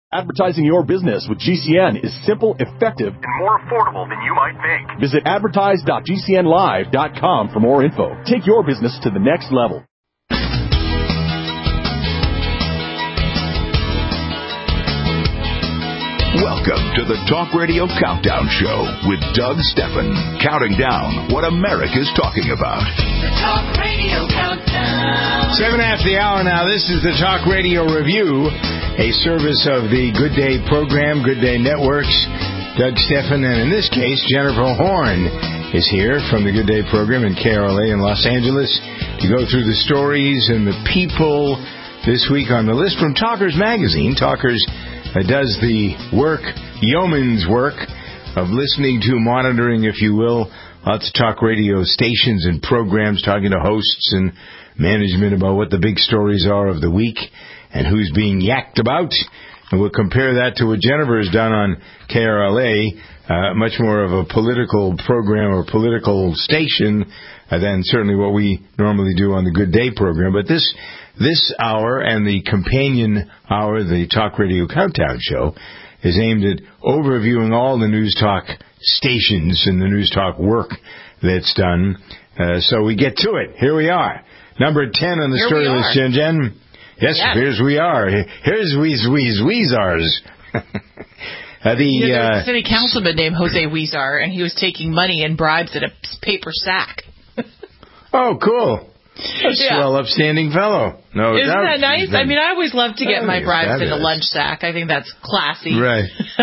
Advertising your business with GCN is simple, effective, and more affordable than you might think. Visit advertise.gcnlive.com for more info. Take your business to the next level. Welcome to the Talk Radio Countdown Show with Doug Stephan, counting down what America's talking about. The Talk Radio Countdown. 7 after the hour now. This is the Talk Radio Review, a service of the Good Day program, Good Day Networks. Doug Stephan, and in this case, Jennifer Horn is here from the Good Day program in KRLA in Los Angeles to go through the stories and the people this week on the list from Talkers Magazine. Talkers does the work, yeoman's work, of listening to, monitoring, if you will, lots of talk radio stations and programs, talking to hosts and management about what the big stories are of the week and who's being yacked about. And we'll compare that to what Jennifer has done on KRLA, much more of a political program or political station than certainly what we normally do on the Good Day program. But this hour and the companion hour, the Talk Radio Countdown Show, is aimed at overviewing all the news talk stations and the news talk work that's done. So we get to it. Here we are. Number 10 on the story list, Jen. Yes, here's we are. Here's Weezars. There's a city councilman named Jose Weezar, and he was taking money and bribes in a paper sack. Oh, cool. A swell, upstanding fellow. No Isn't doubt. that nice? I mean, I always love to get my bribes in a lunch sack. I think that's classy. Right.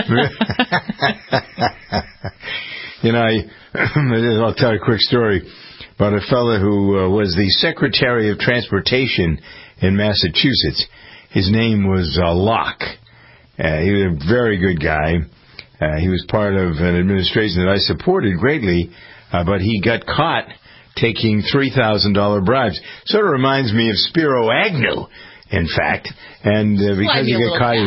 I'll tell you a quick story about a fellow who was the Secretary of Transportation in Massachusetts. His name was Locke. He was a very good guy. He was part of an administration that I supported greatly, but he got caught taking $3,000 bribes. Sort of reminds me of Spiro Agnew, in fact. And because he got caught,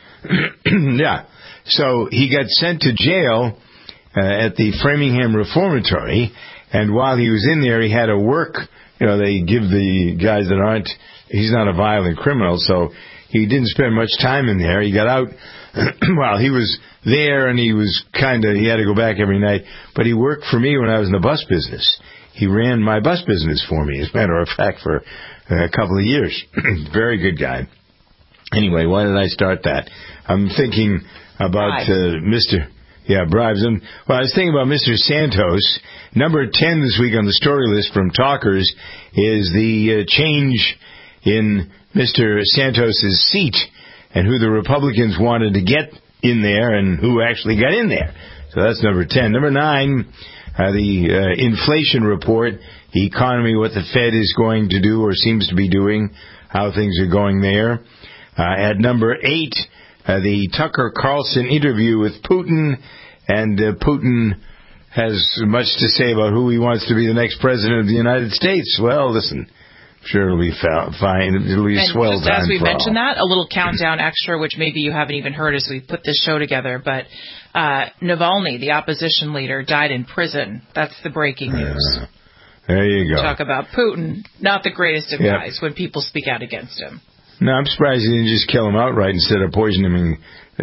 so he got sent to jail at the Framingham Reformatory. And while he was in there, he had to work. They give the guys that aren't. He's not a violent criminal, so he didn't spend much time in there. He got out while he was there, and he had to go back every night. But he worked for me when I was in the bus business. He ran my bus business for me, as a matter of fact, for a couple of years. Very good guy. Anyway, why did I start that? I'm thinking about bribes. And I was thinking about Mr. Santos. Number 10 this week on the story list from Talkers is the change in Mr. Santos's seat and who the Republicans wanted to get in there and who actually got in there. So that's number 10. Number 9, the inflation report, the economy, what the Fed is going to do or seems to be doing, how things are going there. At number 8, the Tucker Carlson interview with Putin, and Putin has much to say about who he wants to be the next president of the United States. Well, listen, I'm sure it'll be fine. It'll be a swell time. As we mentioned that, a little countdown extra, which maybe you haven't even heard as we put this show together, but Navalny, the opposition leader, died in prison. That's the breaking news. There you go. Talk about Putin, not the greatest of guys when people speak out against him. No, I'm surprised he didn't just kill him outright instead of poisoning him.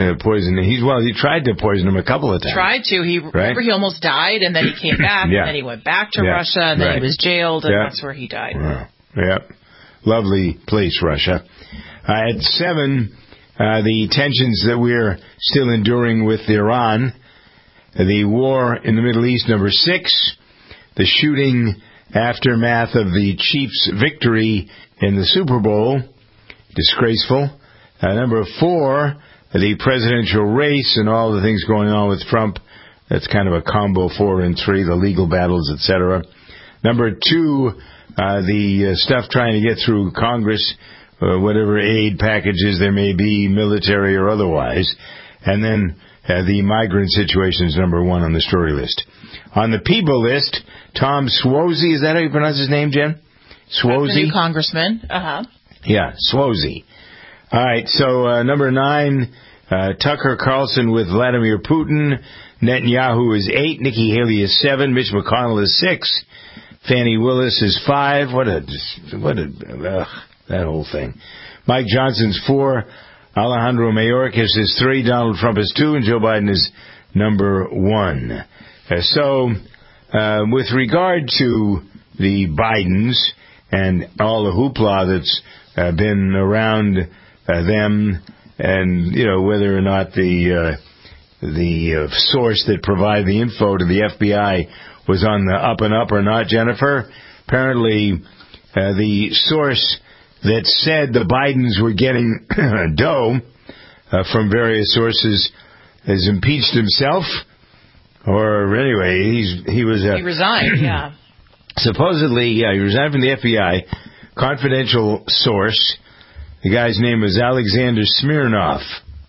He tried to poison him a couple of times. Remember he almost died, and then he came back, and then he went back to Russia, and then he was jailed, and that's where he died. Wow. Yep. Lovely place, Russia. At 7, the tensions that we're still enduring with Iran, the war in the Middle East, number 6, the shooting aftermath of the Chiefs' victory in the Super Bowl, disgraceful. Number 4, the presidential race and all the things going on with Trump. That's kind of a combo 4 and 3, the legal battles, etc. Number 2, the stuff trying to get through Congress, whatever aid packages there may be, military or otherwise. And then the migrant situation is number 1 on the story list. On the people list, Tom Suozzi, is that how you pronounce his name, Jen? Suozzi? That's the new congressman. Yeah, Suozzi. All right, so number 9, Tucker Carlson with Vladimir Putin. Netanyahu is 8. Nikki Haley is 7. Mitch McConnell is 6. Fannie Willis is 5. That whole thing. Mike Johnson's 4. Alejandro Mayorkas is 3, Donald Trump is 2, and Joe Biden is number 1. With regard to the Bidens and all the hoopla that's been around them, and whether or not the source that provided the info to the FBI was on the up and up or not, Jennifer, apparently the source that said the Bidens were getting dough from various sources has impeached himself, or anyway, he resigned. Yeah. Supposedly, he resigned from the FBI. Confidential source. The guy's name was Alexander Smirnov.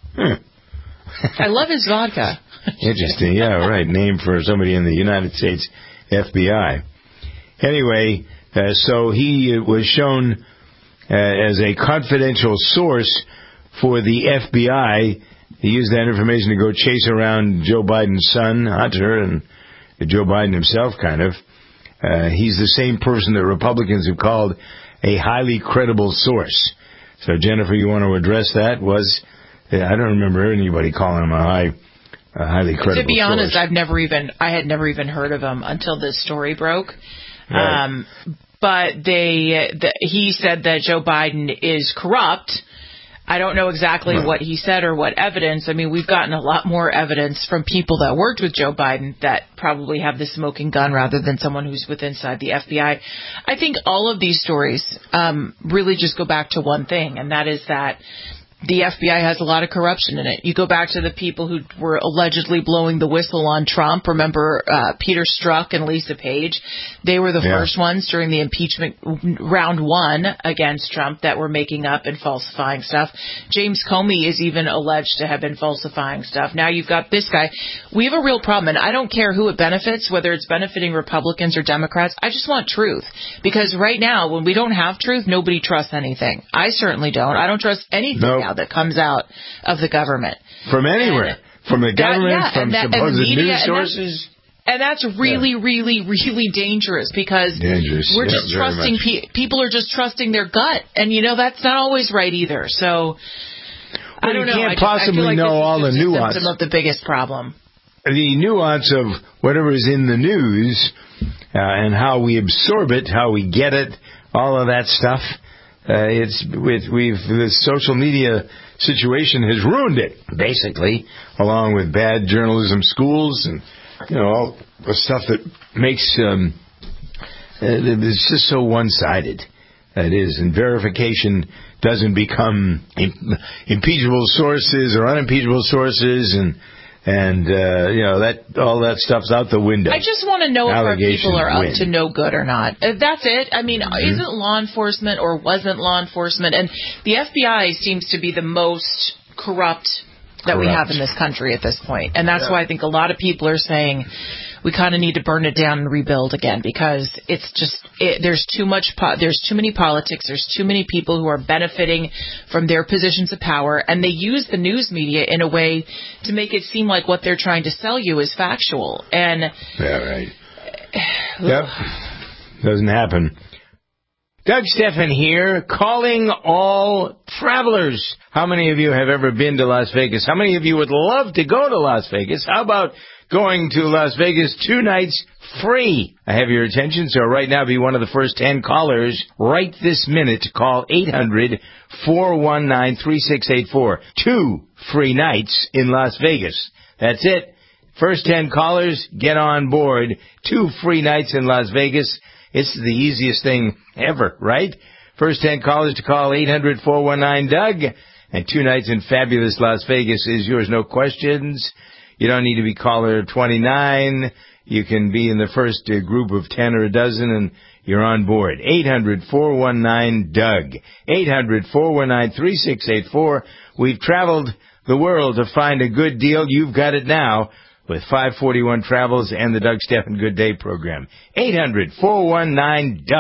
I love his vodka. Interesting. Yeah, right. Name for somebody in the United States FBI. Anyway, so he was shown as a confidential source for the FBI. He used that information to go chase around Joe Biden's son, Hunter, and Joe Biden himself, kind of. He's the same person that Republicans have called a highly credible source. So, Jennifer, you want to address that? I don't remember anybody calling him a highly credible source. To be honest, I had never even heard of him until this story broke. Right. But he said that Joe Biden is corrupt. I don't know exactly what he said or what evidence. I mean, we've gotten a lot more evidence from people that worked with Joe Biden that probably have the smoking gun rather than someone who's inside the FBI. I think all of these stories really just go back to one thing, and that is that the FBI has a lot of corruption in it. You go back to the people who were allegedly blowing the whistle on Trump. Remember Peter Strzok and Lisa Page? They were the first ones during the impeachment round 1 against Trump that were making up and falsifying stuff. James Comey is even alleged to have been falsifying stuff. Now you've got this guy. We have a real problem, and I don't care who it benefits, whether it's benefiting Republicans or Democrats. I just want truth. Because right now, when we don't have truth, nobody trusts anything. I certainly don't. I don't trust anything now that comes out of the government. From anywhere. From the government, from supposed news sources. And that's really, really, really dangerous because we're just trusting people are just trusting their gut. And, that's not always right either. So, I don't know. You can't possibly know all the nuance. That's the biggest problem. The nuance of whatever is in the news and how we absorb it, how we get it, all of that stuff. The social media situation has ruined it, basically, along with bad journalism schools and, all the stuff that makes, it's just so one-sided. It is, and verification doesn't become impeachable sources or unimpeachable sources, and all that stuff's out the window. I just want to know if our people are up to no good or not. That's it. I mean, isn't law enforcement or wasn't law enforcement? And the FBI seems to be the most corrupt that we have in this country at this point. And that's why I think a lot of people are saying we kind of need to burn it down and rebuild again because it's just there's too many politics. There's too many people who are benefiting from their positions of power, and they use the news media in a way to make it seem like what they're trying to sell you is factual. And doesn't happen. Doug Stephan here, calling all travelers. How many of you have ever been to Las Vegas? How many of you would love to go to Las Vegas? How about going to Las Vegas 2 nights free? I have your attention, so right now be one of the first 10 callers right this minute to call 800-419-3684. 2 free nights in Las Vegas. That's it. First 10 callers, get on board. 2 free nights in Las Vegas. It's the easiest thing ever, right? First 10 callers to call 800-419-DOUG. And 2 nights in fabulous Las Vegas is yours, no questions. You don't need to be caller 29. You can be in the first group of 10 or a dozen, and you're on board. 800-419-DOUG. 800-419-3684. We've traveled the world to find a good deal. You've got it now with 541 Travels and the Doug Stephan Good Day program. 800-419-DOUG.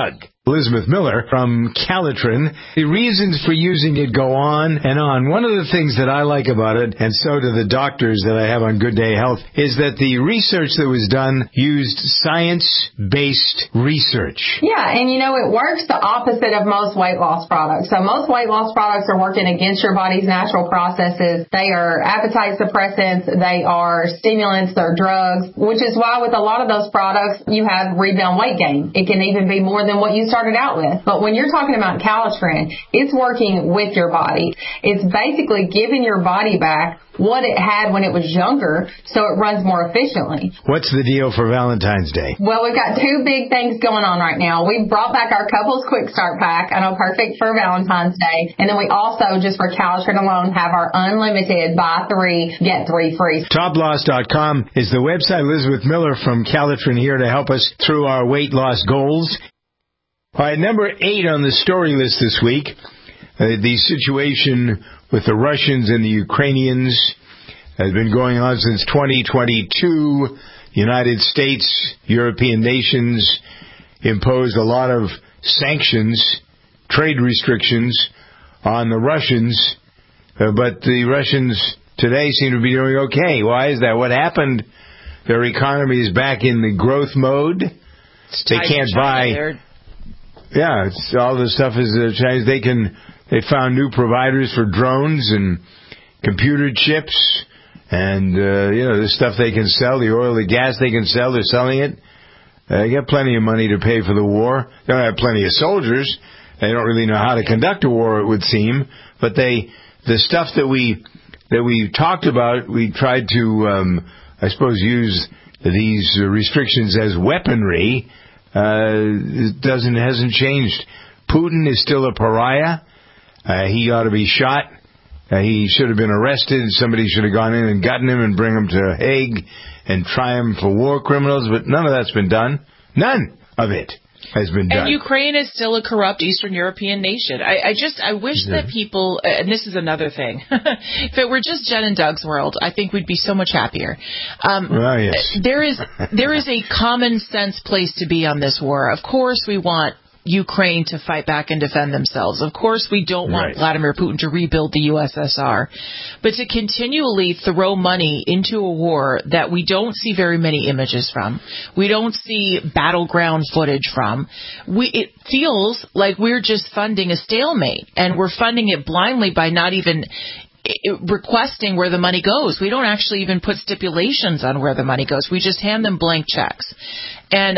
Elizabeth Miller from Calitrin. The reasons for using it go on and on. One of the things that I like about it, and so do the doctors that I have on Good Day Health, is that the research that was done used science-based research. Yeah, and it works the opposite of most weight loss products. So most weight loss products are working against your body's natural processes. They are appetite suppressants, they are stimulants, they're drugs, which is why with a lot of those products, you have rebound weight gain. It can even be more than what you started out with. But when you're talking about Calitrin, it's working with your body. It's basically giving your body back what it had when it was younger, so it runs more efficiently. What's the deal for Valentine's Day? Well, we've got two big things going on right now. We brought back our Couples Quick Start Pack. I know, perfect for Valentine's Day. And then we also, just for Calitrin alone, have our unlimited buy 3, get 3 free. Toploss.com is the website. Elizabeth Miller from Calitrin here to help us through our weight loss goals. All right, number 8 on the story list this week, the situation with the Russians and the Ukrainians has been going on since 2022. United States, European nations imposed a lot of sanctions, trade restrictions on the Russians, but the Russians today seem to be doing okay. Why is that? What happened? Their economy is back in the growth mode. They can't buy... Yeah, all the stuff is Chinese. They found new providers for drones and computer chips and, the stuff they can sell, the oil, the gas they can sell, they're selling it. They got plenty of money to pay for the war. They don't have plenty of soldiers. They don't really know how to conduct a war, it would seem. But the stuff that we talked about, we tried to, use these restrictions as weaponry. It hasn't changed. Putin is still a pariah. He ought to be shot. He should have been arrested. Somebody should have gone in and gotten him and bring him to Hague and try him for war criminals. But none of that's been done. None of it has been done. And Ukraine is still a corrupt Eastern European nation. I wish that people, and this is another thing, if it were just Jen and Doug's world, I think we'd be so much happier. Yes. There is a common sense place to be on this war. Of course we want Ukraine to fight back and defend themselves. Of course, we don't want Vladimir Putin to rebuild the USSR. But to continually throw money into a war that we don't see very many images from, we don't see battleground footage from, it feels like we're just funding a stalemate, and we're funding it blindly by not even requesting where the money goes. We don't actually even put stipulations on where the money goes. We just hand them blank checks. And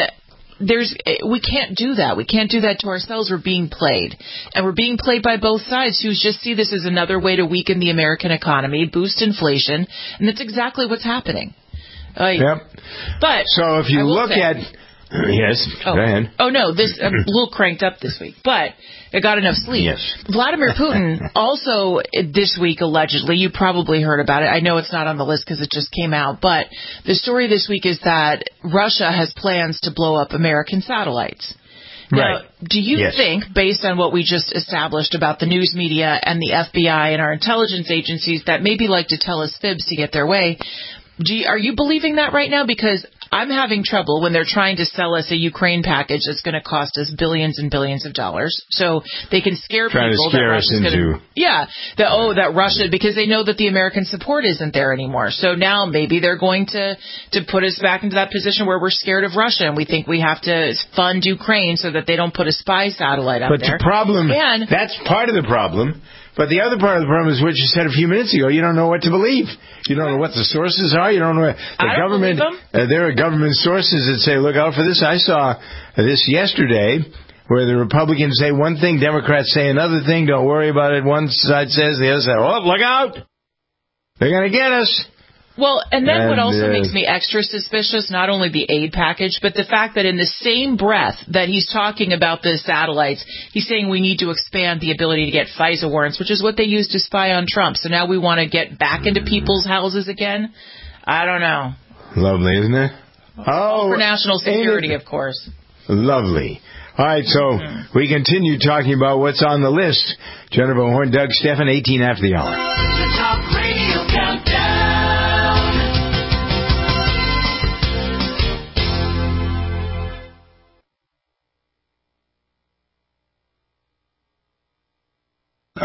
we can't do that. We can't do that to ourselves. We're being played. And we're being played by both sides who just see this as another way to weaken the American economy, boost inflation, and that's exactly what's happening. Yep. But so if you look at... Yes, go ahead. Oh, no, I'm a little cranked up this week, but I got enough sleep. Yes. Vladimir Putin also this week, allegedly, you probably heard about it. I know it's not on the list because it just came out, but the story this week is that Russia has plans to blow up American satellites. Now, do you think, based on what we just established about the news media and the FBI and our intelligence agencies that maybe like to tell us fibs to get their way, are you believing that right now? Because I'm having trouble when they're trying to sell us a Ukraine package that's going to cost us billions and billions of dollars. So they can scare people. To scare us into. That Russia, because they know that the American support isn't there anymore. So now maybe they're going to put us back into that position where we're scared of Russia and we think we have to fund Ukraine so that they don't put a spy satellite up there. But the problem, that's part of the problem. But the other part of the problem is what you said a few minutes ago. You don't know what to believe. You don't know what the sources are. You don't know the government. There are government sources that say, look out for this. I saw this yesterday where the Republicans say one thing, Democrats say another thing. Don't worry about it. One side says, the other side, oh, look out. They're going to get us. Well, and then what also makes me extra suspicious, not only the aid package, but the fact that in the same breath that he's talking about the satellites, he's saying we need to expand the ability to get FISA warrants, which is what they used to spy on Trump. So now we want to get back into people's houses again? I don't know. Lovely, isn't it? Oh, for national security, of course. Lovely. All right, so we continue talking about what's on the list. Jennifer Horn, Doug Stephan, 18 after the hour. The Talk Radio Countdown.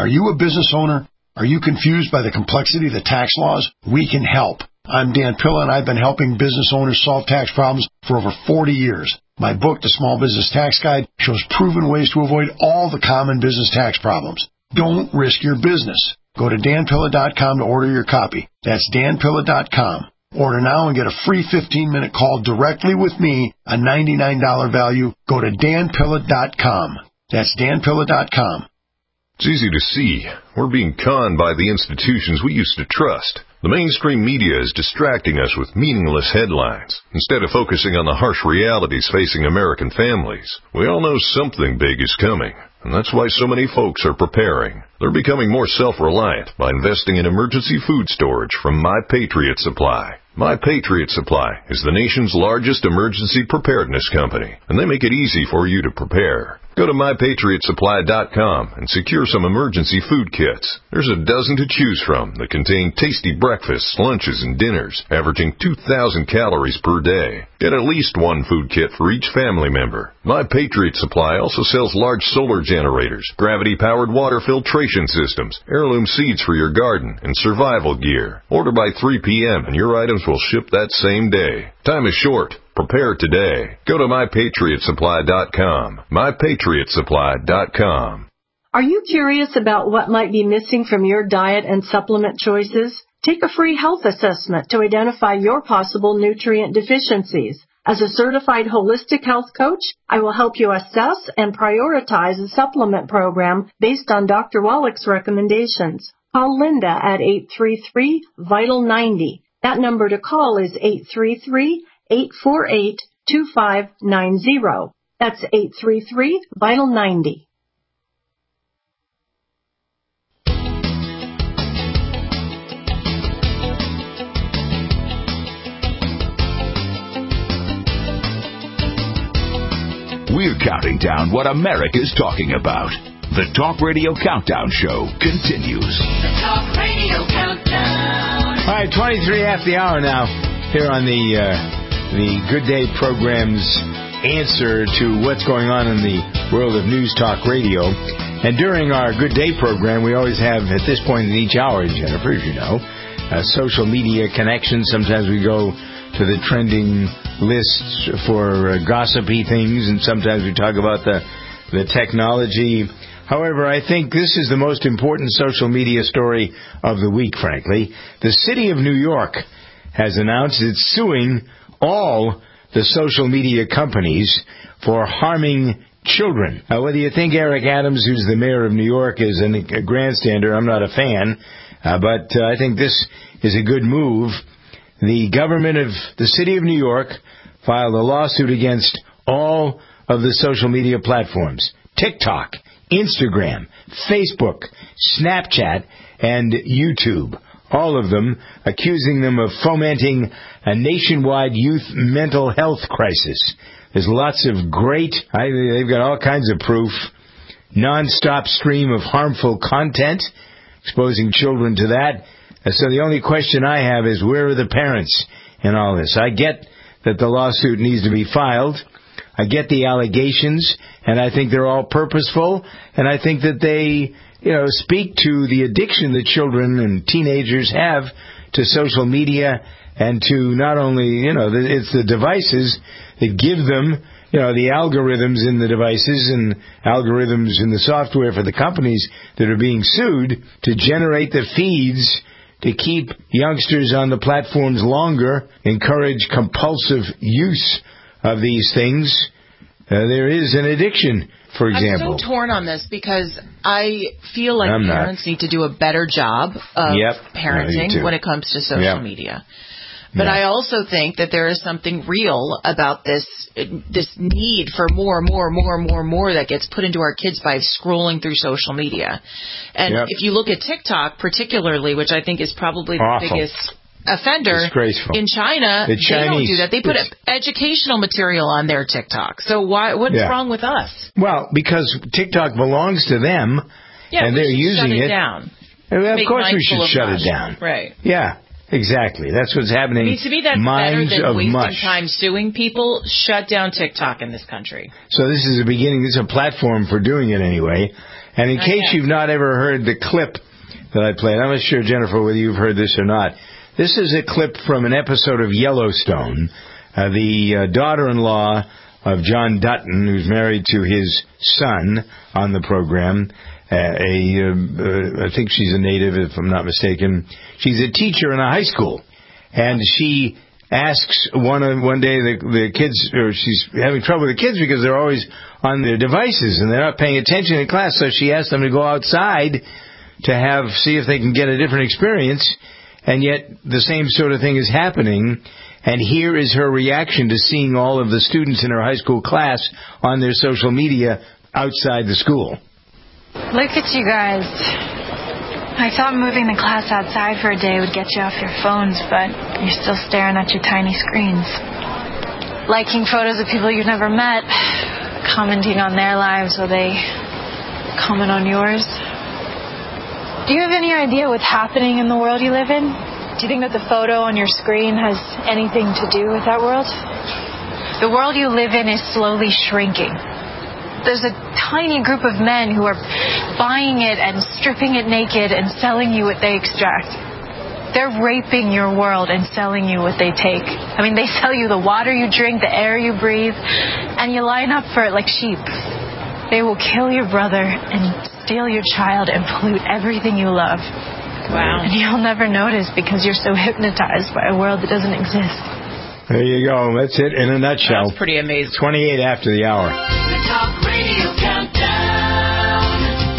Are you a business owner? Are you confused by the complexity of the tax laws? We can help. I'm Dan Pilla, and I've been helping business owners solve tax problems for over 40 years. My book, The Small Business Tax Guide, shows proven ways to avoid all the common business tax problems. Don't risk your business. Go to danpilla.com to order your copy. That's danpilla.com. Order now and get a free 15-minute call directly with me, a $99 value. Go to danpilla.com. That's danpilla.com. It's easy to see. We're being conned by the institutions we used to trust. The mainstream media is distracting us with meaningless headlines, instead of focusing on the harsh realities facing American families. We all know something big is coming, and that's why so many folks are preparing. They're becoming more self-reliant by investing in emergency food storage from My Patriot Supply. My Patriot Supply is the nation's largest emergency preparedness company, and they make it easy for you to prepare. Go to MyPatriotSupply.com and secure some emergency food kits. There's a dozen to choose from that contain tasty breakfasts, lunches, and dinners, averaging 2,000 calories per day. Get at least one food kit for each family member. My Patriot Supply also sells large solar generators, gravity-powered water filtration systems, heirloom seeds for your garden, and survival gear. Order by 3 p.m. and your items will ship that same day. Time is short. Prepare today. Go to MyPatriotSupply.com. MyPatriotSupply.com. Are you curious about what might be missing from your diet and supplement choices? Take a free health assessment to identify your possible nutrient deficiencies. As a certified holistic health coach, I will help you assess and prioritize a supplement program based on Dr. Wallach's recommendations. Call Linda at 833-VITAL-90. That number to call is 833-848-2590. That's 833-VITAL-90. We're counting down what America's talking about. The Talk Radio Countdown Show continues. The Talk Radio Countdown. All right, 23 after the hour now, here on the Good Day program's answer to what's going on in the world of News Talk Radio. And during our Good Day program, we always have, at this point in each hour, Jennifer, as you know, social media connections. Sometimes we go to the trending lists for gossipy things, and sometimes we talk about the technology. However, I think this is the most important social media story of the week, frankly. The city of New York has announced it's suing all the social media companies for harming children. Whether you think Eric Adams, who's the mayor of New York, is a grandstander, I'm not a fan, but I think this is a good move. The government of the city of New York filed a lawsuit against all of the social media platforms: TikTok, Instagram, Facebook, Snapchat, and YouTube. All of them accusing them of fomenting a nationwide youth mental health crisis. There's lots of great, they've got all kinds of proof, non-stop stream of harmful content, exposing children to that. So the only question I have is, where are the parents in all this? I get that the lawsuit needs to be filed. I get the allegations, and I think they're all purposeful, and I think that they, speak to the addiction that children and teenagers have to social media and to not only, it's the devices that give them, the algorithms in the devices and algorithms in the software for the companies that are being sued to generate the feeds to keep youngsters on the platforms longer, encourage compulsive use of these things. There is an addiction, for example. I'm so torn on this because I feel like parents need to do a better job of parenting when it comes to social media. But I also think that there is something real about this need for more that gets put into our kids by scrolling through social media. And if you look at TikTok particularly, which I think is probably the biggest offender in China, they don't do that. They put educational material on their TikTok. So what's wrong with us? Well, because TikTok belongs to them, and they're using it. Down. Of course we should shut it down. Right. Yeah. Exactly. That's what's happening. To me, that's better than wasting time suing people. Shut down TikTok in this country. So this is a beginning. This is a platform for doing it anyway. And in case you've not ever heard the clip that I played, I'm not sure, Jennifer, whether you've heard this or not. This is a clip from an episode of Yellowstone. The daughter-in-law of John Dutton, who's married to his son on the program, I think she's a native, if I'm not mistaken. She's a teacher in a high school. And she asks one day the kids, or she's having trouble with the kids because they're always on their devices and they're not paying attention in class. So she asks them to go outside to see if they can get a different experience. And yet the same sort of thing is happening. And here is her reaction to seeing all of the students in her high school class on their social media outside the school. Look at you guys. I thought moving the class outside for a day would get you off your phones, but you're still staring at your tiny screens. Liking photos of people you've never met, commenting on their lives while they comment on yours. Do you have any idea what's happening in the world you live in? Do you think that the photo on your screen has anything to do with that world? The world you live in is slowly shrinking. There's a tiny group of men who are buying it and stripping it naked and selling you what they extract. They're raping your world and selling you what they take. I mean, they sell you the water you drink, the air you breathe, and you line up for it like sheep. They will kill your brother and steal your child and pollute everything you love. Wow. And you'll never notice because you're so hypnotized by a world that doesn't exist. There you go. That's it in a nutshell. That's pretty amazing. 28 after the hour. The Talk Radio Countdown.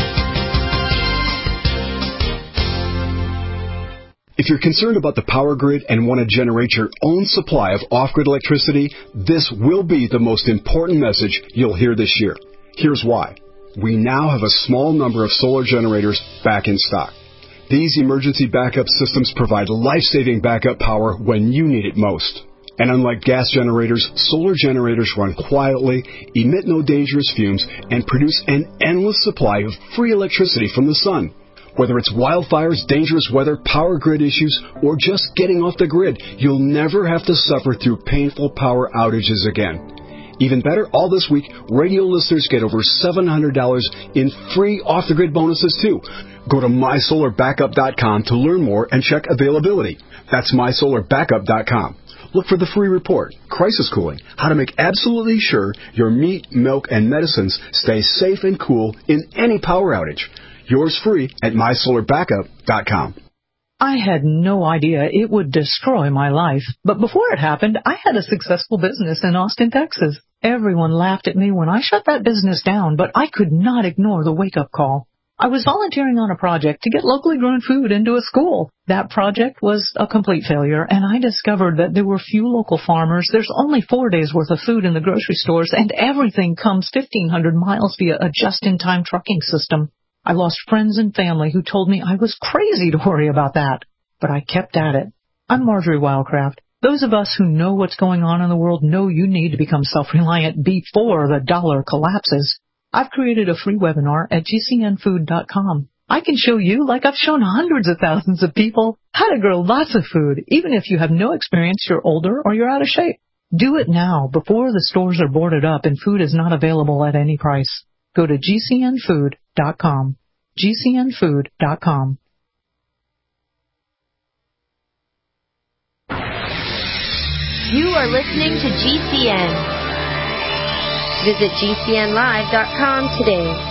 If you're concerned about the power grid and want to generate your own supply of off-grid electricity, this will be the most important message you'll hear this year. Here's why. We now have a small number of solar generators back in stock. These emergency backup systems provide life-saving backup power when you need it most. And unlike gas generators, solar generators run quietly, emit no dangerous fumes, and produce an endless supply of free electricity from the sun. Whether it's wildfires, dangerous weather, power grid issues, or just getting off the grid, you'll never have to suffer through painful power outages again. Even better, all this week, radio listeners get over $700 in free off-the-grid bonuses, too. Go to mysolarbackup.com to learn more and check availability. That's mysolarbackup.com. Look for the free report, Crisis Cooling, how to make absolutely sure your meat, milk, and medicines stay safe and cool in any power outage. Yours free at mysolarbackup.com. I had no idea it would destroy my life. But before it happened, I had a successful business in Austin, Texas. Everyone laughed at me when I shut that business down, but I could not ignore the wake-up call. I was volunteering on a project to get locally grown food into a school. That project was a complete failure, and I discovered that there were few local farmers. There's only 4 days' worth of food in the grocery stores, and everything comes 1,500 miles via a just-in-time trucking system. I lost friends and family who told me I was crazy to worry about that, but I kept at it. I'm Marjorie Wildcraft. Those of us who know what's going on in the world know you need to become self-reliant before the dollar collapses. I've created a free webinar at gcnfood.com. I can show you, like I've shown hundreds of thousands of people, how to grow lots of food, even if you have no experience, you're older, or you're out of shape. Do it now, before the stores are boarded up and food is not available at any price. Go to gcnfood.com. gcnfood.com. You are listening to GCN. Visit GCNlive.com today.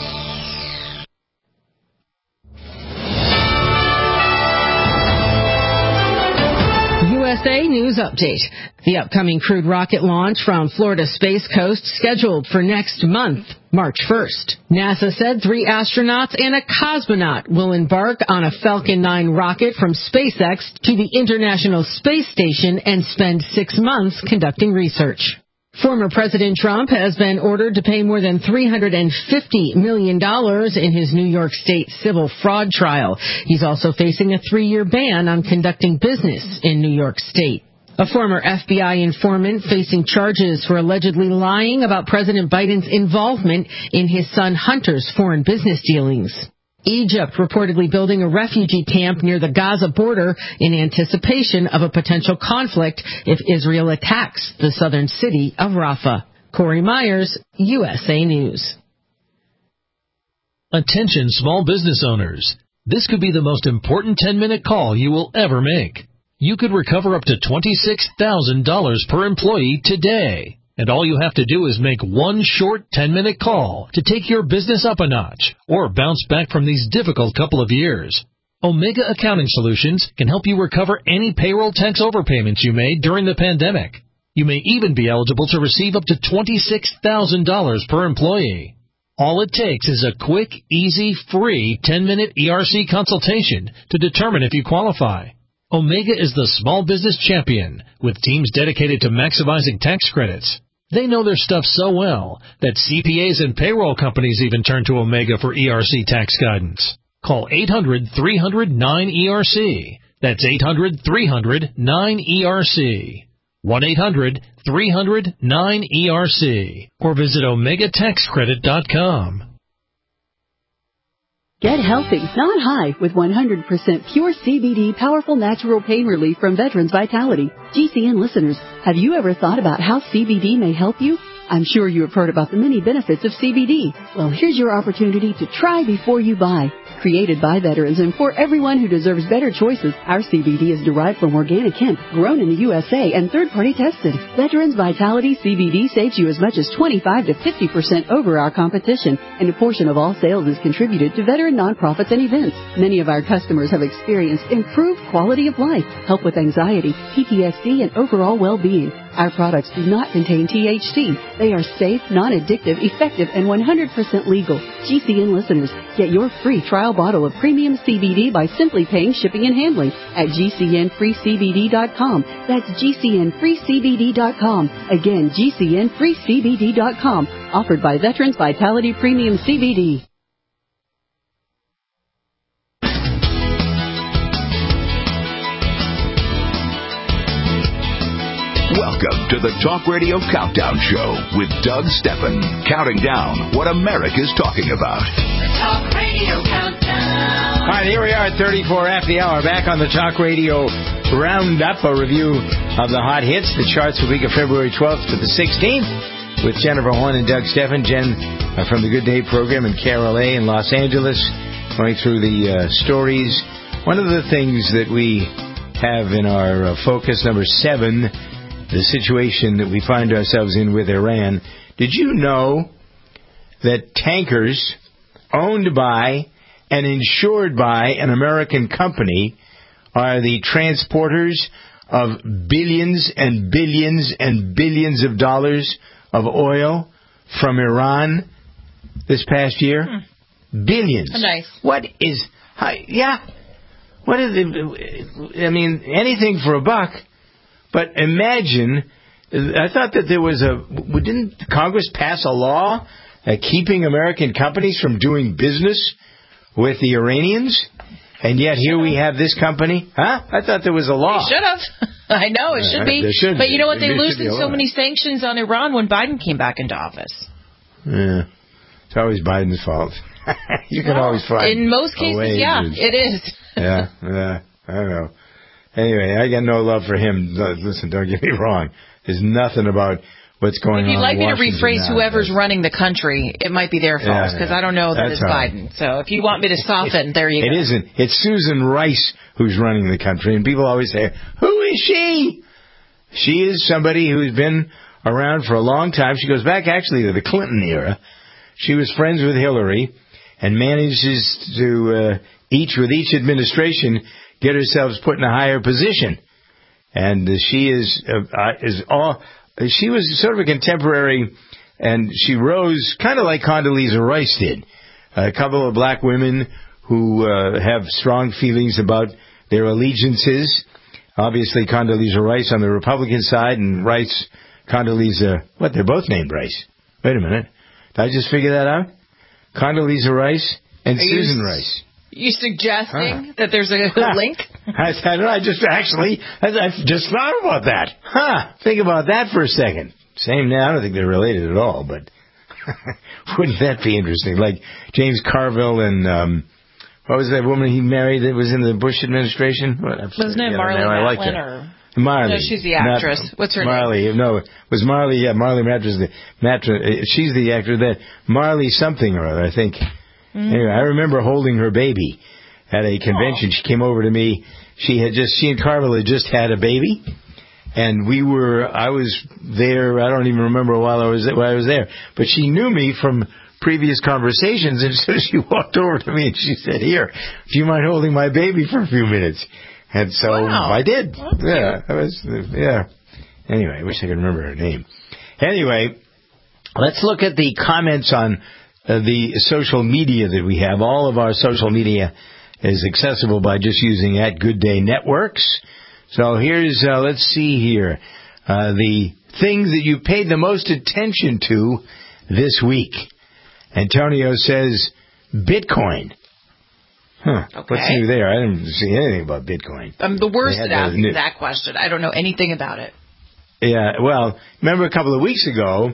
USA News Update. The upcoming crewed rocket launch from Florida Space Coast scheduled for next month, March 1st. NASA said 3 astronauts and a cosmonaut will embark on a Falcon 9 rocket from SpaceX to the International Space Station and spend 6 months conducting research. Former President Trump has been ordered to pay more than $350 million in his New York State civil fraud trial. He's also facing a 3-year ban on conducting business in New York State. A former FBI informant facing charges for allegedly lying about President Biden's involvement in his son Hunter's foreign business dealings. Egypt reportedly building a refugee camp near the Gaza border in anticipation of a potential conflict if Israel attacks the southern city of Rafah. Corey Myers, USA News. Attention small business owners. This could be the most important 10-minute call you will ever make. You could recover up to $26,000 per employee today. And all you have to do is make one short 10-minute call to take your business up a notch or bounce back from these difficult couple of years. Omega Accounting Solutions can help you recover any payroll tax overpayments you made during the pandemic. You may even be eligible to receive up to $26,000 per employee. All it takes is a quick, easy, free 10-minute ERC consultation to determine if you qualify. Omega is the small business champion with teams dedicated to maximizing tax credits. They know their stuff so well that CPAs and payroll companies even turn to Omega for ERC tax guidance. Call 800-300-9ERC. That's 800-300-9ERC. 1-800-300-9ERC. Or visit OmegaTaxCredit.com. Get healthy, not high, with 100% pure CBD powerful natural pain relief from Veterans Vitality. GCN listeners, have you ever thought about how CBD may help you? I'm sure you have heard about the many benefits of CBD. Well, here's your opportunity to try before you buy. Created by veterans and for everyone who deserves better choices, our CBD is derived from organic hemp, grown in the USA, and third-party tested. Veterans Vitality CBD saves you as much as 25 to 50% over our competition, and a portion of all sales is contributed to veteran nonprofits and events. Many of our customers have experienced improved quality of life, help with anxiety, PTSD, and overall well-being. Our products do not contain THC. They are safe, non-addictive, effective, and 100% legal. GCN listeners, get your free trial bottle of premium CBD by simply paying shipping and handling at GCNFreeCBD.com. That's GCNFreeCBD.com. Again, GCNFreeCBD.com. Offered by Veterans Vitality Premium CBD. Welcome to the Talk Radio Countdown Show with Doug Stephan, counting down what America's talking about. The Talk Radio Countdown. All right, here we are at 34 after the hour, back on the Talk Radio Roundup, a review of the hot hits, the charts for the week of February 12th to the 16th, with Jennifer Horn and Doug Stephan. Jen from the Good Day program and Carol A. in Los Angeles, going through the stories. One of the things that we have in our focus, number 7, the situation that we find ourselves in with Iran. Did you know that tankers owned by and insured by an American company are the transporters of billions and billions and billions of dollars of oil from Iran this past year? Billions. Nice. What is... Yeah. What is it? I mean, anything for a buck. But imagine, I thought that there was didn't Congress pass a law keeping American companies from doing business with the Iranians? And yet here we have this company. Huh? I thought there was a law. They should have. I know, it should be. But you know what? They loosened so many sanctions on Iran when Biden came back into office. Yeah. It's always Biden's fault. You can always find in most cases, yeah, it is. Yeah, I don't know. Anyway, I got no love for him. Listen, don't get me wrong. There's nothing about what's going on. If you'd like in me to Washington rephrase now, whoever's running the country, it might be their fault, because I don't know that it's Biden. So if you want me to soften, there you go. It isn't. It's Susan Rice who's running the country, and people always say, who is she? She is somebody who's been around for a long time. She goes back actually to the Clinton era. She was friends with Hillary and manages to, with each administration, get herself put in a higher position. And she she was sort of a contemporary, and she rose kind of like Condoleezza Rice did. A couple of black women who have strong feelings about their allegiances. Obviously, Condoleezza Rice on the Republican side, and Condoleezza, they're both named Rice. Wait a minute. Did I just figure that out? Condoleezza Rice and Susan Rice. You suggesting that there's a link? I just thought about that. Think about that for a second. Same now. I don't think they're related at all, but wouldn't that be interesting? Like James Carville and what was that woman he married that was in the Bush administration? Wasn't it Marley Matlin? Marley. No, she's the actress. What's her Marley, name? No, it was Marley. Yeah, Marley Matlin. She's the actor. That Marley something or other, I think. Anyway, I remember holding her baby at a convention. She came over to me. She and Carmel had just had a baby. And I was there, I don't even remember while I was there. But she knew me from previous conversations, and so she walked over to me and she said, "Here, do you mind holding my baby for a few minutes?" And so I did. Yeah. Anyway, I wish I could remember her name. Anyway, let's look at the comments on the social media that we have. All of our social media is accessible by just using @GoodDayNetworks. So here's, let's see here, the things that you paid the most attention to this week. Antonio says Bitcoin. Okay. What's new there? I didn't see anything about Bitcoin. I'm the worst at asking that question. I don't know anything about it. Yeah, well, remember a couple of weeks ago,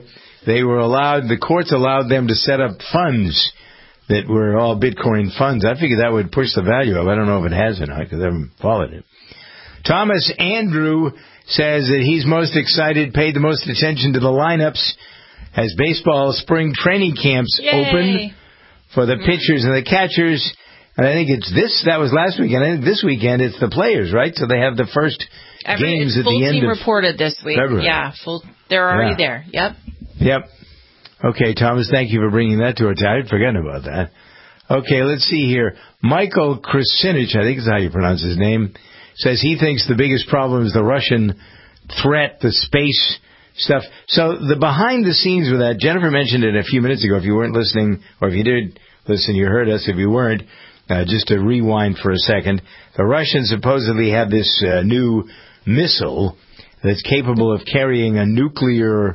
the courts allowed them to set up funds that were all Bitcoin funds. I figured that would push the value up. I don't know if it has or not because I haven't followed it. Thomas Andrew says that he's most excited, paid the most attention to the lineups as baseball spring training camps open for the pitchers and the catchers. And I think that was last weekend. I think this weekend it's the players, right? So they have the first games at the end of February. Full team reported this week. Yeah, they're already there. Yep. Okay, Thomas, thank you for bringing that to our attention. I'd forgotten about that. Okay, let's see here. Michael Krasinich, I think is how you pronounce his name, says he thinks the biggest problem is the Russian threat, the space stuff. So the behind the scenes with that, Jennifer mentioned it a few minutes ago. If you weren't listening, or if you did listen, you heard us. If you weren't, just to rewind for a second, the Russians supposedly have this new missile that's capable of carrying a nuclear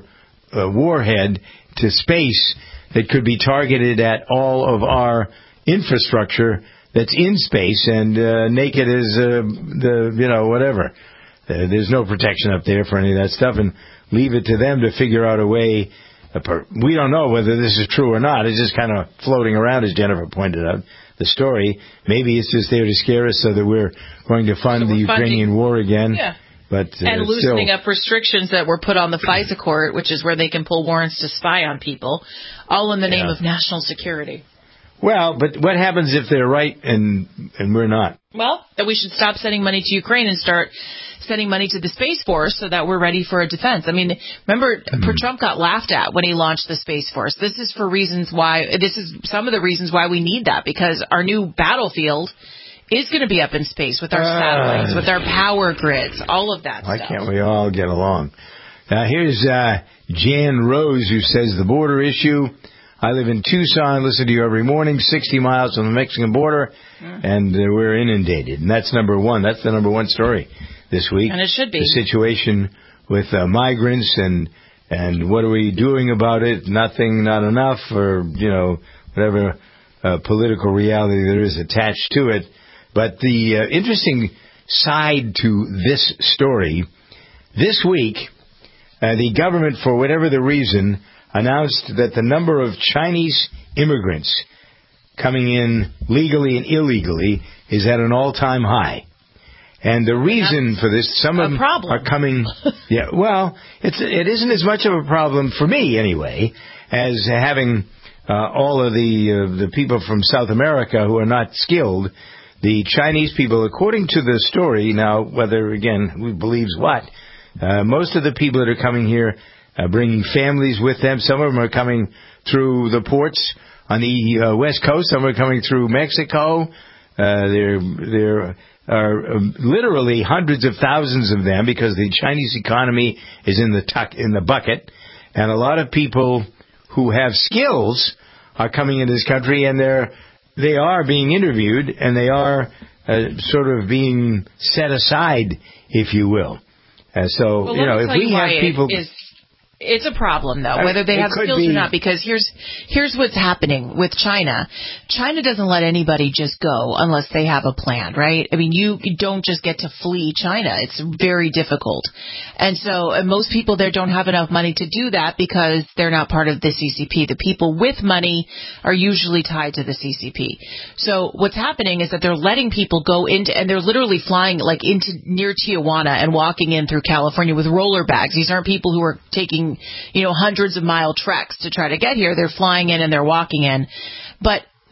warhead to space that could be targeted at all of our infrastructure that's in space and naked as whatever. There's no protection up there for any of that stuff, and leave it to them to figure out a way. We don't know whether this is true or not. It's just kind of floating around, as Jennifer pointed out, the story. Maybe it's just there to scare us so that we're going to fund the Ukrainian war again. Yeah. But, and loosening up restrictions that were put on the FISA court, which is where they can pull warrants to spy on people, all in the name of national security. Well, but what happens if they're right and we're not? Well, that we should stop sending money to Ukraine and start sending money to the Space Force so that we're ready for a defense. I mean, remember, Trump got laughed at when he launched the Space Force. This is some of the reasons why we need that, because our new battlefield is going to be up in space with our satellites, with our power grids, all of that stuff. Why can't we all get along? Here's Jan Rose, who says the border issue. I live in Tucson, listen to you every morning, 60 miles from the Mexican border, and we're inundated. And that's number one. That's the number one story this week. And it should be. The situation with migrants and what are we doing about it? Nothing, not enough, or, whatever political reality there is attached to it. But the interesting side to this story, this week, the government, for whatever the reason, announced that the number of Chinese immigrants coming in legally and illegally is at an all-time high. And the reason for this, some of them are coming. Yeah, well, it isn't as much of a problem for me anyway as having all of the people from South America who are not skilled. The Chinese people, according to the story, now whether again who believes what, most of the people that are coming here bringing families with them. Some of them are coming through the ports on the West Coast. Some are coming through Mexico. There are literally hundreds of thousands of them because the Chinese economy is in the bucket, and a lot of people who have skills are coming into this country, and they are being interviewed, and they are sort of being set aside, if you will. So, if we have people... It's a problem, though, whether they have skills or not, because here's what's happening with China. China doesn't let anybody just go unless they have a plan, right? I mean, you don't just get to flee China. It's very difficult. And so most people there don't have enough money to do that because they're not part of the CCP. The people with money are usually tied to the CCP. So what's happening is that they're letting people go into, and they're literally flying into near Tijuana and walking in through California with roller bags. These aren't people who are taking hundreds of mile treks to try to get here. They're flying in and they're walking in. But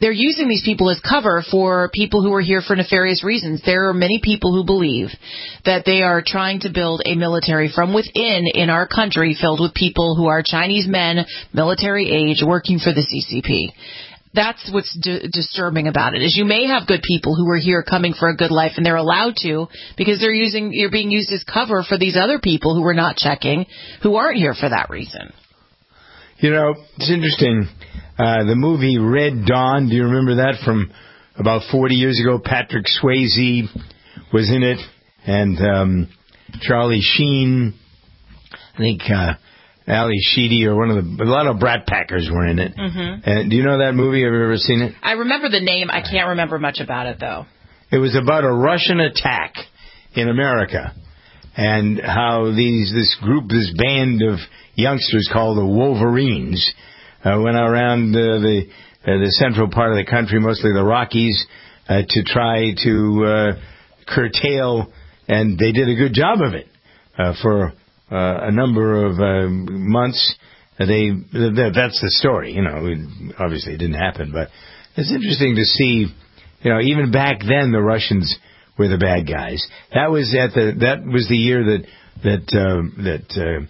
they're using these people as cover for people who are here for nefarious reasons. There are many people who believe that they are trying to build a military from within in our country filled with people who are Chinese men, military age, working for the CCP. That's what's disturbing about it, is you may have good people who are here coming for a good life, and they're allowed to because you're being used as cover for these other people who are not checking, who aren't here for that reason. You know, it's interesting. The movie Red Dawn, do you remember that from about 40 years ago? Patrick Swayze was in it, and Charlie Sheen, I think Ali Sheedy, or a lot of Brat Packers were in it. Mm-hmm. Do you know that movie? Have you ever seen it? I remember the name. I can't remember much about it, though. It was about a Russian attack in America, and how this band of youngsters called the Wolverines went around the central part of the country, mostly the Rockies, to try to curtail, and they did a good job of it for a number of months. That's the story. You know, obviously it didn't happen, but it's interesting to see. You know, even back then the Russians were the bad guys. That was the year that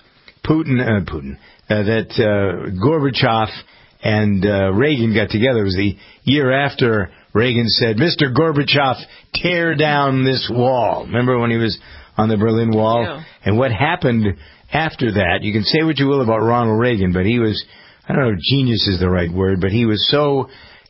Gorbachev and Reagan got together. It was the year after Reagan said, "Mr. Gorbachev, tear down this wall." Remember when he was on the Berlin Wall? Yeah. And what happened after that, you can say what you will about Ronald Reagan, but he was, I don't know if genius is the right word, but he was so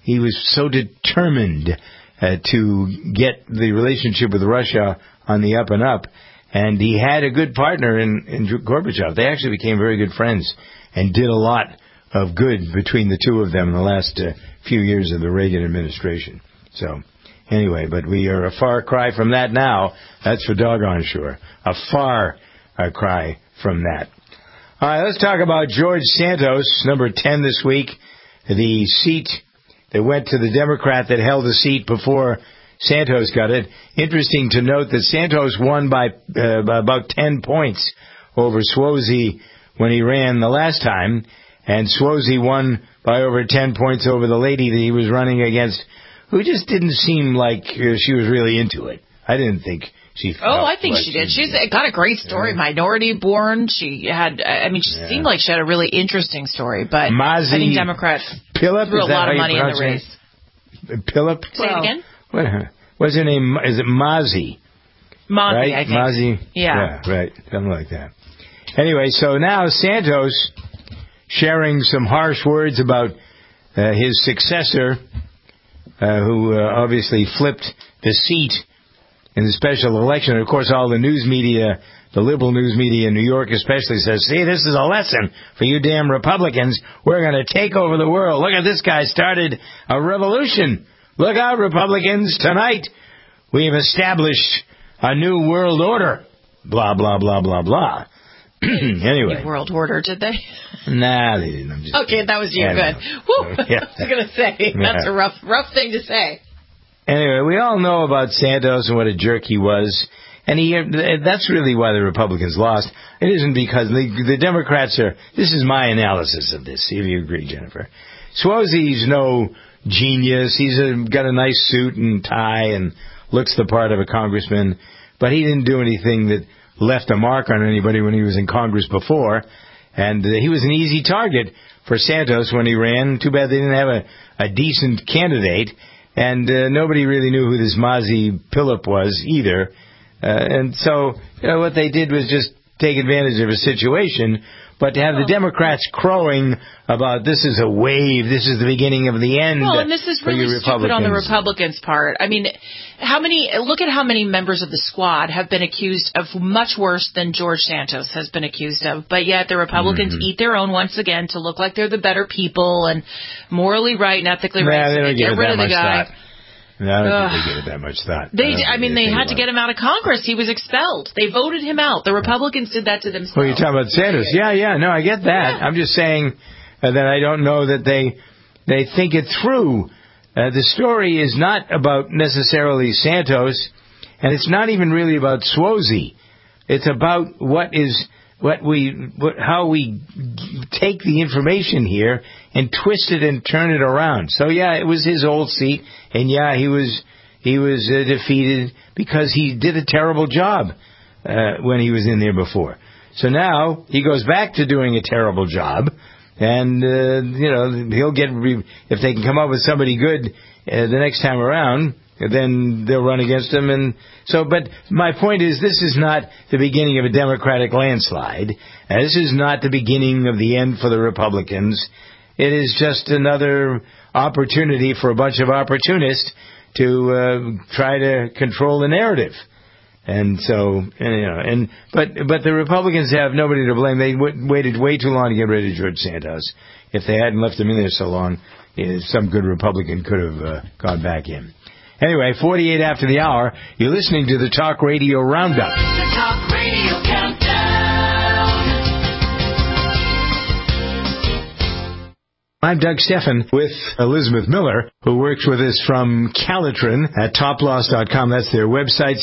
determined to get the relationship with Russia on the up and up. And he had a good partner in Gorbachev. They actually became very good friends and did a lot of good between the two of them in the last few years of the Reagan administration. So, anyway, but we are a far cry from that now. That's for doggone sure. A far cry from that. All right, let's talk about George Santos, number 10 this week. The seat that went to the Democrat that held the seat before Santos got it. Interesting to note that Santos won by about 10 points over Suozzi when he ran the last time, and Suozzi won by over 10 points over the lady that he was running against, who just didn't seem like she was really into it. I didn't think she felt I think she did. She's got a great story. Yeah. Minority born. She seemed like she had a really interesting story, but I think Democrats threw a lot of money in the race. Philip? Say it again? What's her name? Is it Mazi? Mazi, right? I think. Mazi? Yeah, right. Something like that. Anyway, so now Santos sharing some harsh words about his successor, who obviously flipped the seat in the special election. And of course, all the news media, the liberal news media in New York especially, says, see, this is a lesson for you damn Republicans. We're going to take over the world. Look at this guy started a revolution. Look out, Republicans. Tonight, we've established a new world order. Blah, blah, blah, blah, blah. Anyway. New world order, did they? Nah, they didn't. Okay, that was you. Good. Woo. Yeah. I was going to say, that's a rough thing to say. Anyway, we all know about Santos and what a jerk he was. And that's really why the Republicans lost. It isn't because the Democrats are... This is my analysis of this, see if you agree, Jennifer. Suozzi's no genius. He's got a nice suit and tie and looks the part of a congressman. But he didn't do anything that left a mark on anybody when he was in Congress before. And he was an easy target for Santos when he ran. Too bad they didn't have a decent candidate. And nobody really knew who this Mazi Philip was either. And so, what they did was just take advantage of a situation. But to have the Democrats crowing about this is a wave, this is the beginning of the end. Well, and this is really stupid on the Republicans' part. I mean, look at how many members of the squad have been accused of much worse than George Santos has been accused of. But yet the Republicans eat their own once again to look like they're the better people and morally right and ethically right. They don't get rid of the guy. No, I don't think they give it that much thought. They had to get him out of Congress. He was expelled. They voted him out. The Republicans did that to themselves. Well, you're talking about Sanders. Yeah. No, I get that. Yeah. I'm just saying that I don't know that they think it through. The story is not about necessarily Santos, and it's not even really about Suozzi. It's about what is how we take the information here and twist it and turn it around. So yeah, it was his old seat, and yeah, he was defeated because he did a terrible job when he was in there before. So now he goes back to doing a terrible job, and he'll get if they can come up with somebody good the next time around, then they'll run against him. And so, but my point is, this is not the beginning of a Democratic landslide. This is not the beginning of the end for the Republicans. It is just another opportunity for a bunch of opportunists to try to control the narrative. And so, but the Republicans have nobody to blame. They waited way too long to get rid of George Santos. If they hadn't left him in there so long, some good Republican could have gone back in. Anyway, 48 after the hour, you're listening to the Talk Radio Roundup. The Talk Radio Countdown. I'm Doug Stephan with Elizabeth Miller, who works with us from Calitrin at toploss.com. That's their website,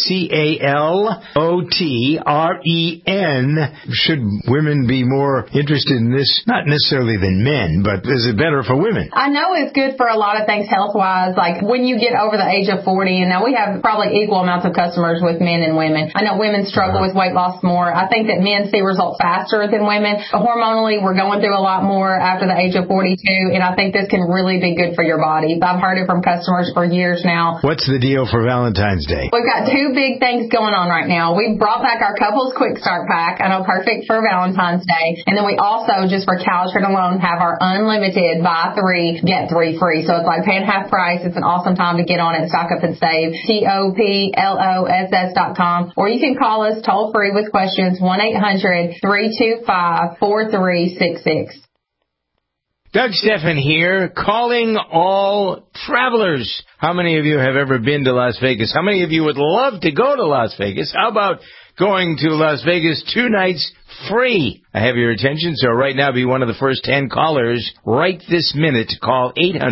CALOTREN. Should women be more interested in this? Not necessarily than men, but is it better for women? I know it's good for a lot of things health-wise, like when you get over the age of 40, and now we have probably equal amounts of customers with men and women. I know women struggle with weight loss more. I think that men see results faster than women. Hormonally, we're going through a lot more after the age of 42. And I think this can really be good for your body. I've heard it from customers for years now. What's the deal for Valentine's Day? We've got two big things going on right now. We brought back our Couples Quick Start Pack. I know, perfect for Valentine's Day. And then we also, just for Calitrin alone, have our unlimited buy 3, get 3 free. So it's like paying half price. It's an awesome time to get on it, stock up and save. TOPLOSS.com. Or you can call us toll free with questions, 1-800-325-4366. Doug Stephan here, calling all travelers. How many of you have ever been to Las Vegas? How many of you would love to go to Las Vegas? How about going to Las Vegas 2 nights free? I have your attention, so right now be one of the first 10 callers right this minute to call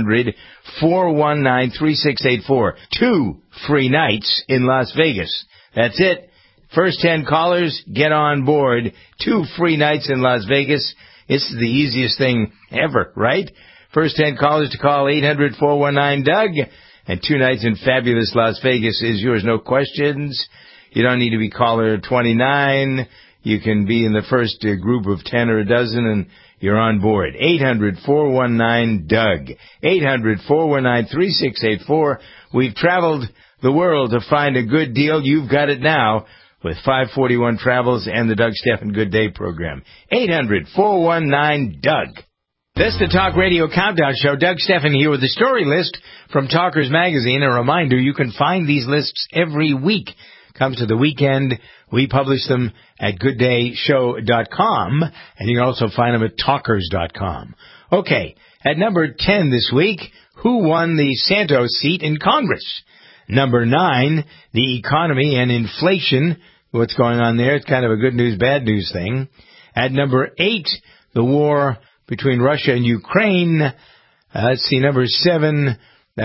800-419-3684. 2 free nights in Las Vegas. That's it. First 10 callers, get on board. 2 free nights in Las Vegas. This is the easiest thing ever, right? First 10 callers to call 800-419-DOUG. And 2 nights in fabulous Las Vegas is yours, no questions. You don't need to be caller 29. You can be in the first group of 10 or a dozen, and you're on board. 800-419-DOUG. 800-419-3684. We've traveled the world to find a good deal. You've got it now with 541 Travels and the Doug Stephan Good Day program. 800-419-DOUG. This is the Talk Radio Countdown Show. Doug Stephan here with the story list from Talkers Magazine. A reminder, you can find these lists every week. Comes to the weekend, we publish them at gooddayshow.com, and you can also find them at talkers.com. Okay, at number 10 this week, who won the Santos seat in Congress? Number 9, the economy and inflation. What's going on there? It's kind of a good news, bad news thing. At number 8, the war between Russia and Ukraine. Let's see, number 7,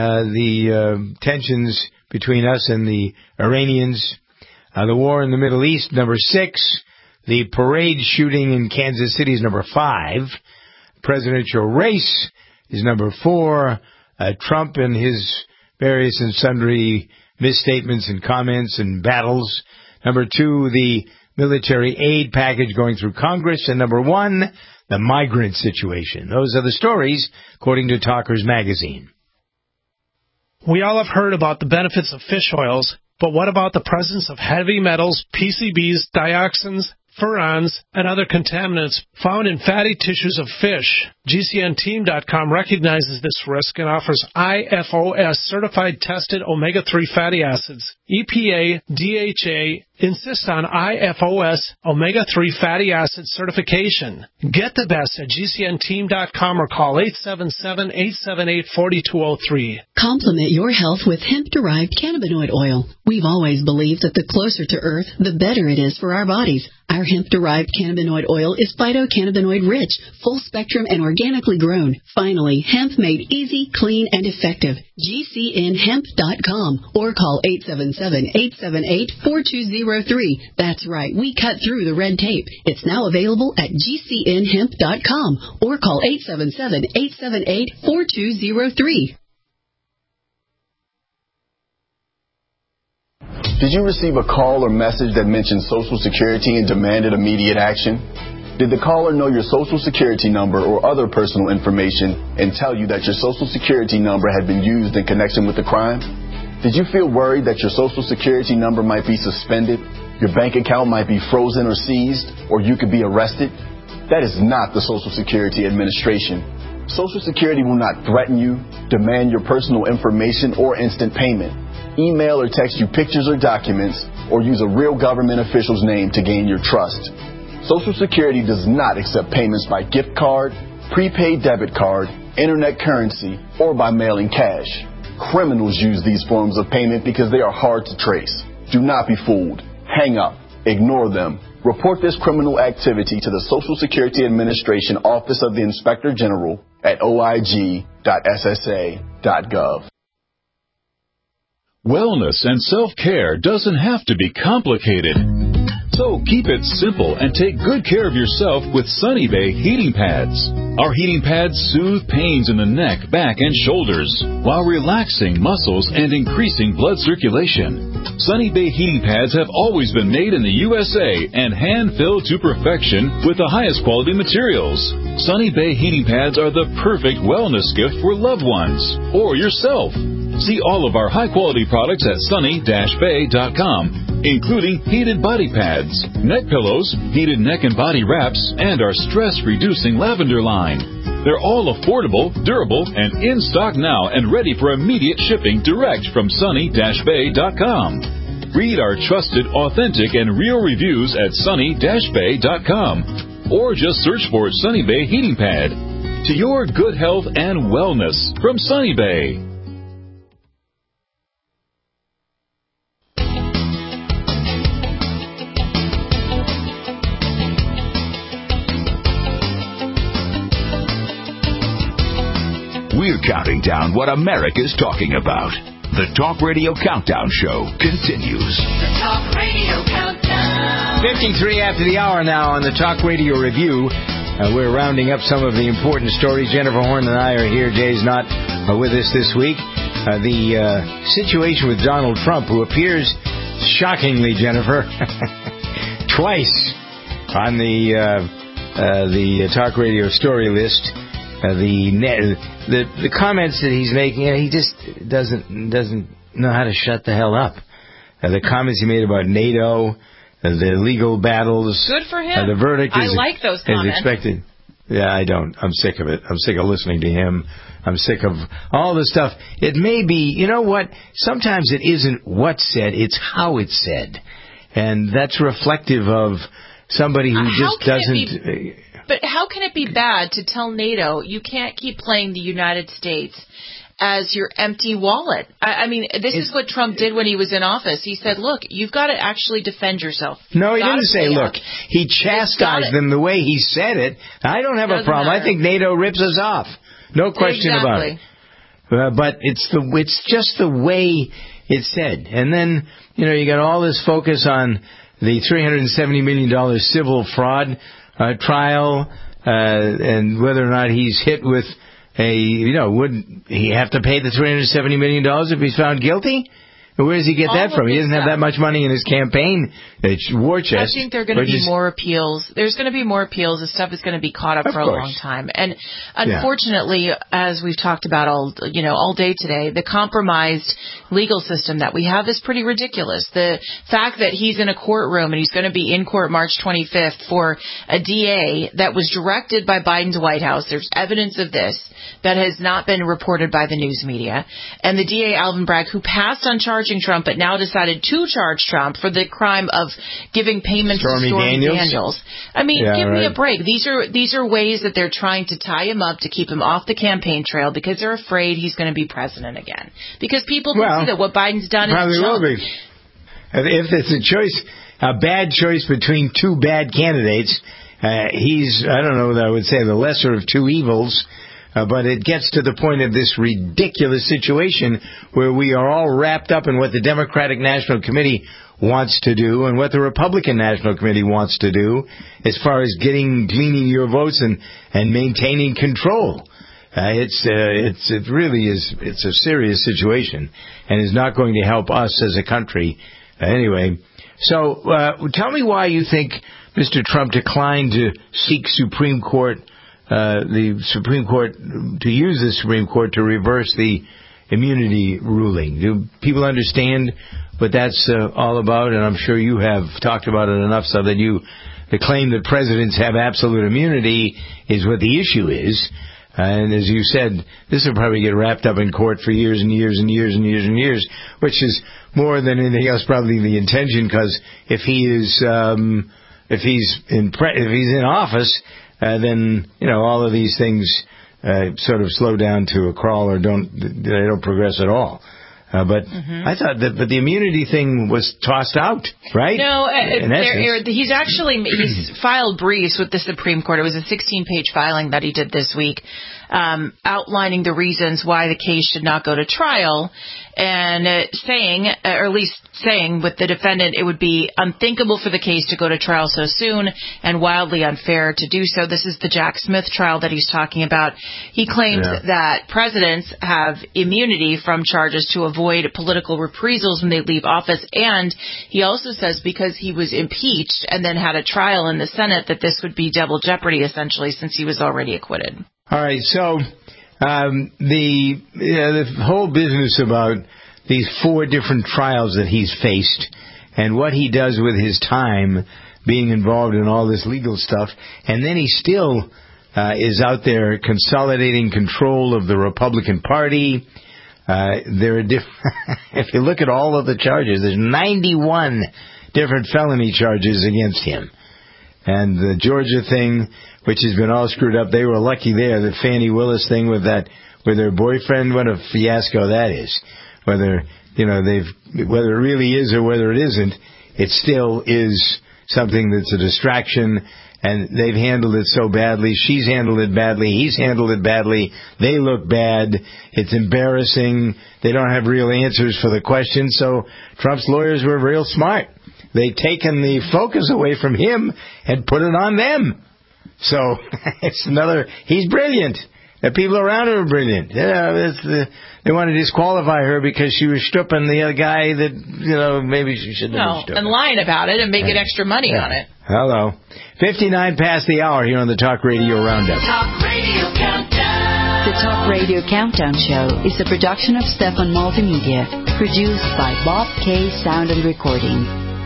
the tensions between us and the Iranians. The war in the Middle East. Number 6, the parade shooting in Kansas City is number 5. Presidential race is number 4. Trump and his various and sundry misstatements and comments and battles. Number 2, the military aid package going through Congress. And number 1, the migrant situation. Those are the stories, according to Talkers Magazine. We all have heard about the benefits of fish oils, but what about the presence of heavy metals, PCBs, dioxins, furans, and other contaminants found in fatty tissues of fish? GCNteam.com recognizes this risk and offers IFOS certified tested omega-3 fatty acids. EPA, DHA insist on IFOS omega-3 fatty acid certification. Get the best at GCNteam.com or call 877-878-4203. Complement your health with hemp-derived cannabinoid oil. We've always believed that the closer to Earth, the better it is for our bodies. Our hemp-derived cannabinoid oil is phytocannabinoid rich, full spectrum, and organically grown. Finally, hemp made easy, clean, and effective. GCNhemp.com or call 877-878-4203. 4203. That's right. We cut through the red tape. It's now available at gcnhemp.com or call 877-878-4203. Did you receive a call or message that mentioned Social Security and demanded immediate action? Did the caller know your Social Security number or other personal information and tell you that your Social Security number had been used in connection with the crime? Did you feel worried that your Social Security number might be suspended, your bank account might be frozen or seized, or you could be arrested? That is not the Social Security Administration. Social Security will not threaten you, demand your personal information, or instant payment, email or text you pictures or documents, or use a real government official's name to gain your trust. Social Security does not accept payments by gift card, prepaid debit card, internet currency, or by mailing cash. Criminals use these forms of payment because they are hard to trace. Do not be fooled. Hang up. Ignore them. Report this criminal activity to the Social Security Administration Office of the Inspector General at oig.ssa.gov. Wellness and self-care doesn't have to be complicated. So keep it simple and take good care of yourself with Sunny Bay heating pads. Our heating pads soothe pains in the neck, back, and shoulders while relaxing muscles and increasing blood circulation. Sunny Bay heating pads have always been made in the USA and hand-filled to perfection with the highest quality materials. Sunny Bay heating pads are the perfect wellness gift for loved ones or yourself. See all of our high-quality products at sunny-bay.com. Including heated body pads, neck pillows, heated neck and body wraps, and our stress-reducing lavender line. They're all affordable, durable, and in stock now and ready for immediate shipping direct from sunny-bay.com. Read our trusted, authentic, and real reviews at sunny-bay.com. Or just search for Sunny Bay Heating Pad. To your good health and wellness from Sunny Bay. We're counting down what America's talking about. The Talk Radio Countdown Show continues. The Talk Radio Countdown. 53 after the hour now on the Talk Radio Review. We're rounding up some of the important stories. Jennifer Horn and I are here. Jay's not with us this week. The situation with Donald Trump, who appears shockingly, Jennifer, twice on the Talk Radio story list. The comments that he's making, he just doesn't know how to shut the hell up. The comments he made about NATO, the legal battles. Good for him. The verdict is, I like those comments. Is expected. Yeah, I don't. I'm sick of it. I'm sick of listening to him. I'm sick of all the stuff. It may be, you know what? Sometimes it isn't what's said, it's how it's said. And that's reflective of somebody who just doesn't... But how can it be bad to tell NATO you can't keep playing the United States as your empty wallet? I mean, this is what Trump did when he was in office. He said, look, you've got to actually defend yourself. No, he didn't say, look. He chastised them the way he said it. I don't have a problem. I think NATO rips us off. No question about it. But it's just the way it's said. And then, you got all this focus on the $370 million civil fraud trial, and whether or not he's hit with would he have to pay the $370 million if he's found guilty? Where does he get that from? He doesn't have that much money in his campaign war chest. I think there are going to be more appeals. There's going to be more appeals. This stuff is going to be caught up for a long time. And unfortunately, as we've talked about all day today, the compromised legal system that we have is pretty ridiculous. The fact that he's in a courtroom and he's going to be in court March 25th for a DA that was directed by Biden's White House. There's evidence of this that has not been reported by the news media. And the DA, Alvin Bragg, who passed on charging Trump but now decided to charge Trump for the crime of giving payments to Stormy Daniels. I mean, give me a break. These are ways that they're trying to tie him up to keep him off the campaign trail because they're afraid he's going to be president again. Because people can see that what Biden's done is junk. Will be. If it's a bad choice between two bad candidates, he's, I don't know that I would say the lesser of two evils. But it gets to the point of this ridiculous situation where we are all wrapped up in what the Democratic National Committee wants to do and what the Republican National Committee wants to do as far as gleaning your votes and maintaining control. It really is. It's a serious situation and is not going to help us as a country. Anyway, so tell me why you think Mr. Trump declined to seek the Supreme Court, to use the Supreme Court to reverse the immunity ruling. Do people understand what that's all about? And I'm sure you have talked about it enough so that the claim that presidents have absolute immunity is what the issue is. And as you said, this will probably get wrapped up in court for years and years and years and years and years, which is more than anything else probably the intention, because if he's in office, then all of these things sort of slow down to a crawl or don't progress at all. But I thought that the immunity thing was tossed out, right? No, he's filed briefs with the Supreme Court. It was a 16-page filing that he did this week, outlining the reasons why the case should not go to trial, and saying with the defendant, it would be unthinkable for the case to go to trial so soon and wildly unfair to do so. This is the Jack Smith trial that he's talking about. He claims that presidents have immunity from charges to avoid political reprisals when they leave office. And he also says because he was impeached and then had a trial in the Senate that this would be double jeopardy, essentially, since he was already acquitted. All right, so the whole business about these 4 different trials that he's faced and what he does with his time being involved in all this legal stuff, and then he still is out there consolidating control of the Republican Party. There are if you look at all of the charges, there's 91 different felony charges against him. And the Georgia thing, which has been all screwed up, they were lucky there. The Fannie Willis thing with her boyfriend, what a fiasco that is. Whether it really is or whether it isn't, it still is something that's a distraction. And they've handled it so badly. She's handled it badly. He's handled it badly. They look bad. It's embarrassing. They don't have real answers for the questions. So Trump's lawyers were real smart. They've taken the focus away from him and put it on them. So it's he's brilliant. The people around her are brilliant. They want to disqualify her because she was stripping the other guy that, maybe she shouldn't have been stripping. And lying about it and making extra money on it. Hello. 59 past the hour here on the Talk Radio Roundup. Talk Radio Countdown. The Talk Radio Countdown Show is a production of Stefan Multimedia, produced by Bob K. Sound and Recording.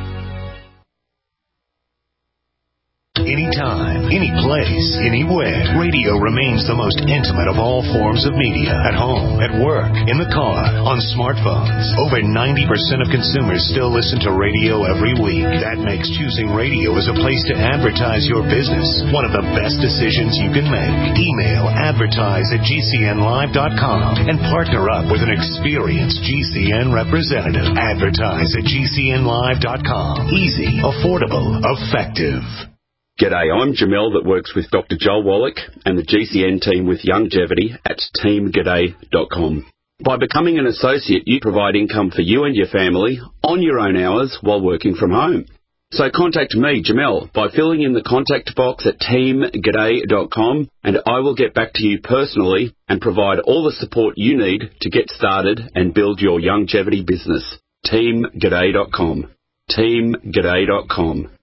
Anytime, any place, anywhere, radio remains the most intimate of all forms of media. At home, at work, in the car, on smartphones. Over 90% of consumers still listen to radio every week. That makes choosing radio as a place to advertise your business one of the best decisions you can make. Email advertise@gcnlive.com and partner up with an experienced GCN representative. Advertise@gcnlive.com. Easy, affordable, effective. G'day, I'm Jamel that works with Dr. Joel Wallach and the GCN team with Longevity at teamg'day.com. By becoming an associate, you provide income for you and your family on your own hours while working from home. So contact me, Jamel, by filling in the contact box at teamg'day.com, and I will get back to you personally and provide all the support you need to get started and build your longevity business. teamg'day.com. teamg'day.com.